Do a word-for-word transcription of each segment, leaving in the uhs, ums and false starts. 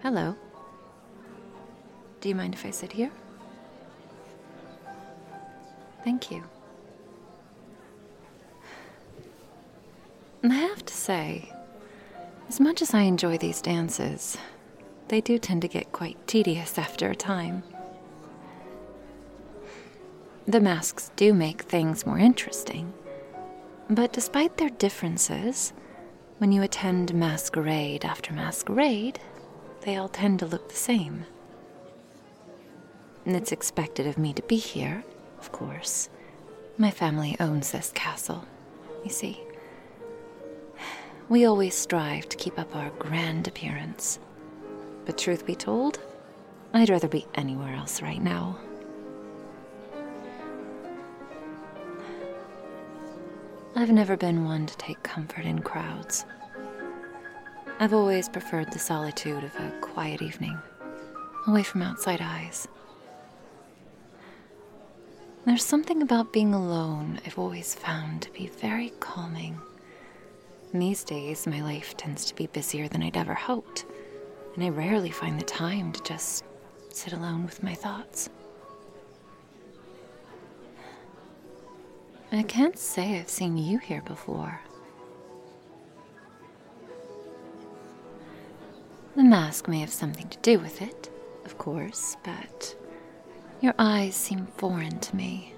Hello. Do you mind if I sit here? Thank you. I have to say, as much as I enjoy these dances, they do tend to get quite tedious after a time. The masks do make things more interesting, but despite their differences, when you attend masquerade after masquerade, they all tend to look the same. And it's expected of me to be here, of course. My family owns this castle, you see. We always strive to keep up our grand appearance. But truth be told, I'd rather be anywhere else right now. I've never been one to take comfort in crowds. I've always preferred the solitude of a quiet evening, away from outside eyes. There's something about being alone I've always found to be very calming. These days, my life tends to be busier than I'd ever hoped, and I rarely find the time to just sit alone with my thoughts. I can't say I've seen you here before. The mask may have something to do with it, of course, but your eyes seem foreign to me.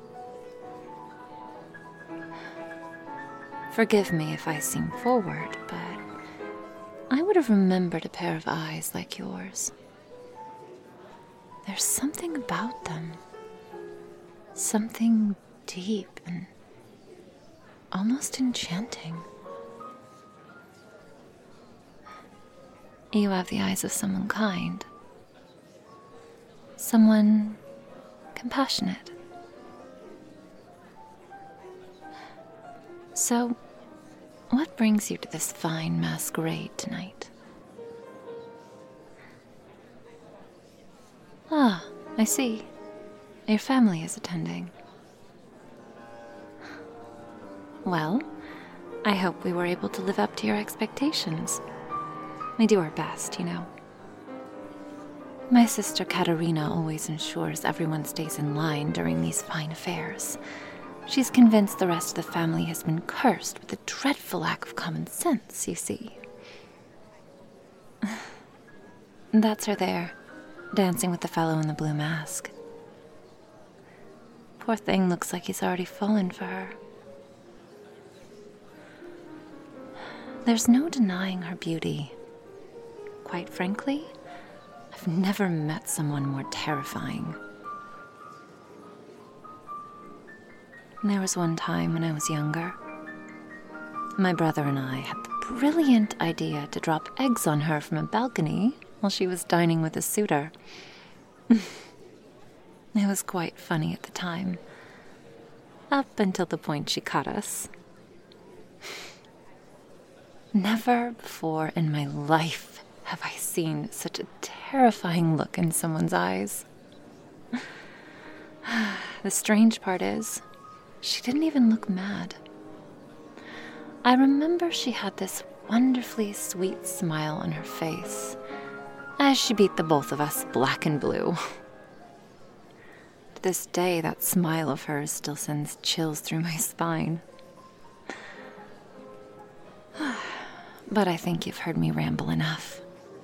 Forgive me if I seem forward, but I would have remembered a pair of eyes like yours. There's something about them. Something deep and almost enchanting. You have the eyes of someone kind. Someone compassionate. So, what brings you to this fine masquerade tonight? Ah, I see. Your family is attending. Well, I hope we were able to live up to your expectations. We do our best, you know. My sister Katerina always ensures everyone stays in line during these fine affairs. She's convinced the rest of the family has been cursed with a dreadful lack of common sense, you see. That's her there, dancing with the fellow in the blue mask. Poor thing looks like he's already fallen for her. There's no denying her beauty. Quite frankly, I've never met someone more terrifying. There was one time when I was younger. My brother and I had the brilliant idea to drop eggs on her from a balcony while she was dining with a suitor. It was quite funny at the time, up until the point she caught us. Never before in my life have I seen such a terrifying look in someone's eyes. The strange part is, she didn't even look mad. I remember she had this wonderfully sweet smile on her face as she beat the both of us black and blue. To this day, that smile of hers still sends chills through my spine. But I think you've heard me ramble enough.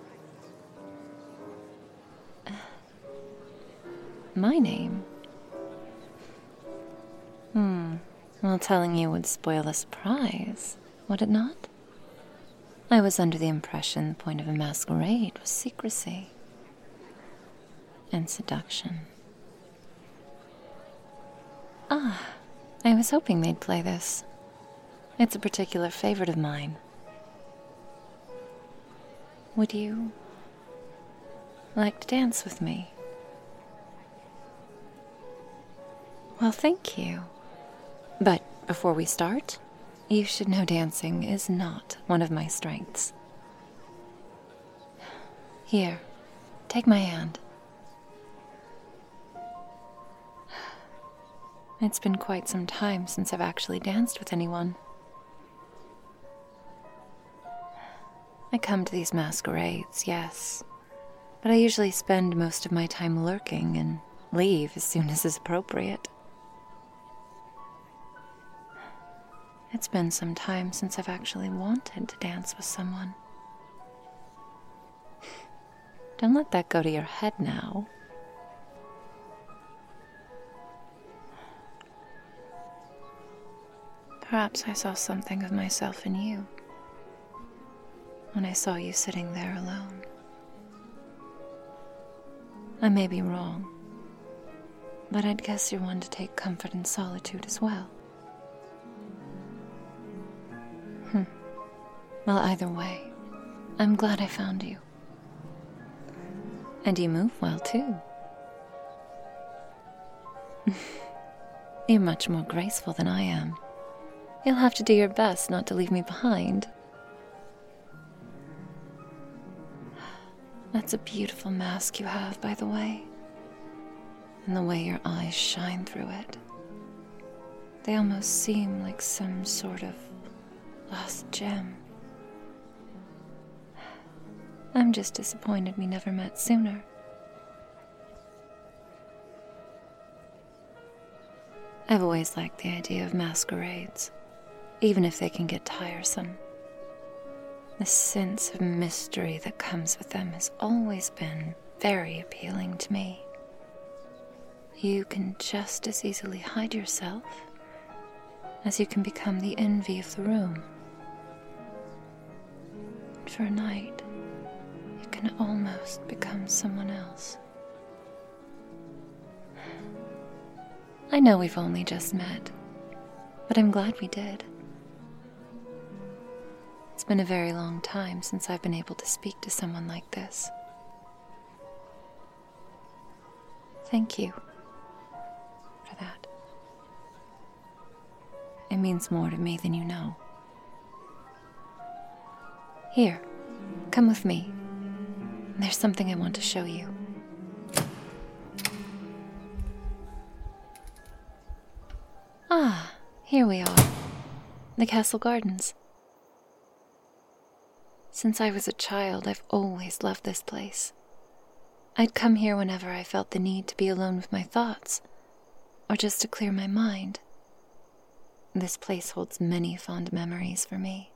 My name? Hmm, well, telling you would spoil a surprise, would it not? I was under the impression the point of a masquerade was secrecy and seduction. Ah, I was hoping they'd play this. It's a particular favorite of mine. Would you like to dance with me? Well, thank you. But before we start, you should know dancing is not one of my strengths. Here, take my hand. It's been quite some time since I've actually danced with anyone. I come to these masquerades, yes, but I usually spend most of my time lurking and leave as soon as is appropriate. It's been some time since I've actually wanted to dance with someone. Don't let that go to your head now. Perhaps I saw something of myself in you when I saw you sitting there alone. I may be wrong, but I'd guess you're one to take comfort in solitude as well. Hmm. Well, either way, I'm glad I found you. And you move well, too. You're much more graceful than I am. You'll have to do your best not to leave me behind. That's a beautiful mask you have, by the way. And the way your eyes shine through it. They almost seem like some sort of lost gem. I'm just disappointed we never met sooner. I've always liked the idea of masquerades, even if they can get tiresome. The sense of mystery that comes with them has always been very appealing to me. You can just as easily hide yourself as you can become the envy of the room. For a night, you can almost become someone else. I know we've only just met, but I'm glad we did. It's been a very long time since I've been able to speak to someone like this. Thank you for that. It means more to me than you know. Here, come with me. There's something I want to show you. Ah, here we are. The castle gardens. Since I was a child, I've always loved this place. I'd come here whenever I felt the need to be alone with my thoughts, or just to clear my mind. This place holds many fond memories for me.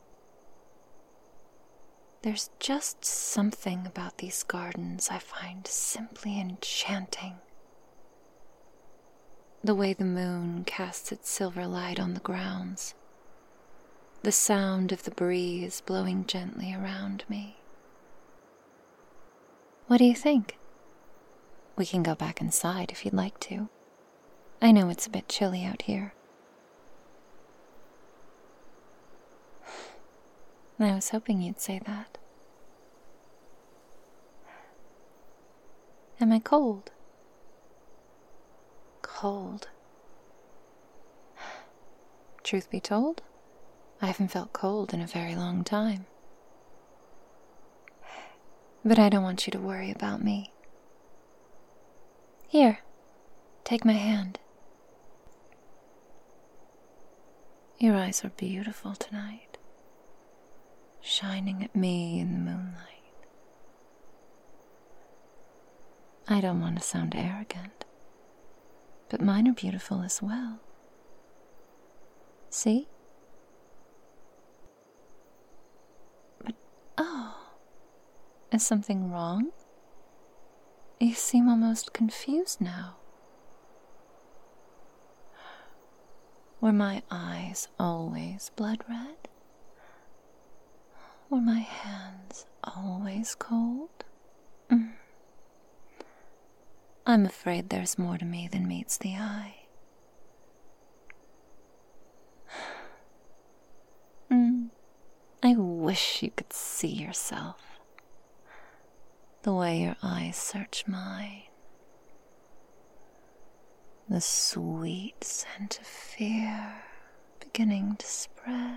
There's just something about these gardens I find simply enchanting. The way the moon casts its silver light on the grounds. The sound of the breeze blowing gently around me. What do you think? We can go back inside if you'd like to. I know it's a bit chilly out here. I was hoping you'd say that. Am I cold? Cold. Truth be told, I haven't felt cold in a very long time. But I don't want you to worry about me. Here, take my hand. Your eyes are beautiful tonight, shining at me in the moonlight. I don't want to sound arrogant, but mine are beautiful as well. See? But, oh, is something wrong? You seem almost confused now. Were my eyes always blood red? Were my hands always cold? Mm. I'm afraid there's more to me than meets the eye. Mm. I wish you could see yourself. The way your eyes search mine. The sweet scent of fear beginning to spread.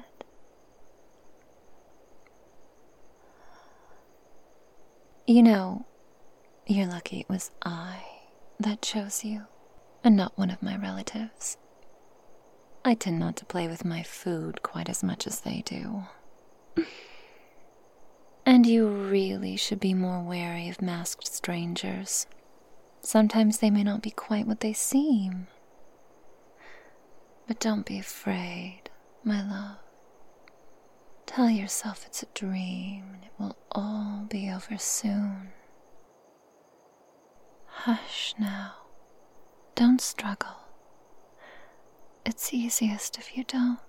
You know, you're lucky it was I that chose you, and not one of my relatives. I tend not to play with my food quite as much as they do. And you really should be more wary of masked strangers. Sometimes they may not be quite what they seem. But don't be afraid, my love. Tell yourself it's a dream and it will all be over soon. Hush now. Don't struggle. It's easiest if you don't.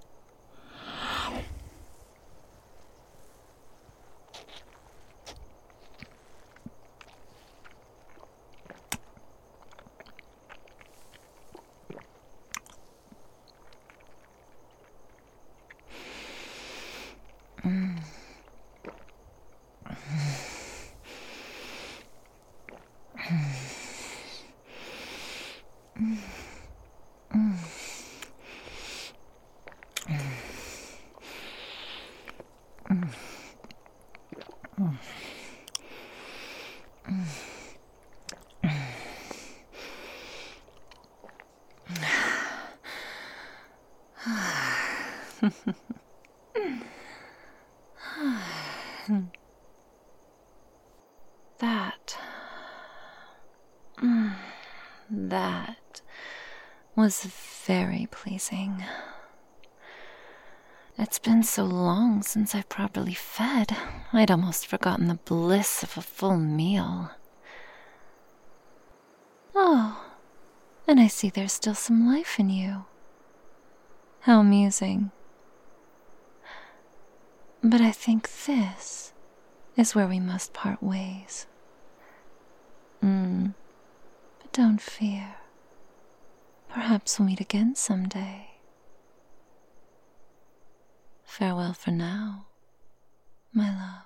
Mm. That, that was very pleasing. It's been so long since I've properly fed, I'd almost forgotten the bliss of a full meal. Oh, and I see there's still some life in you. How amusing. But I think this is where we must part ways. Mm. But don't fear. Perhaps we'll meet again someday. Farewell for now, my love.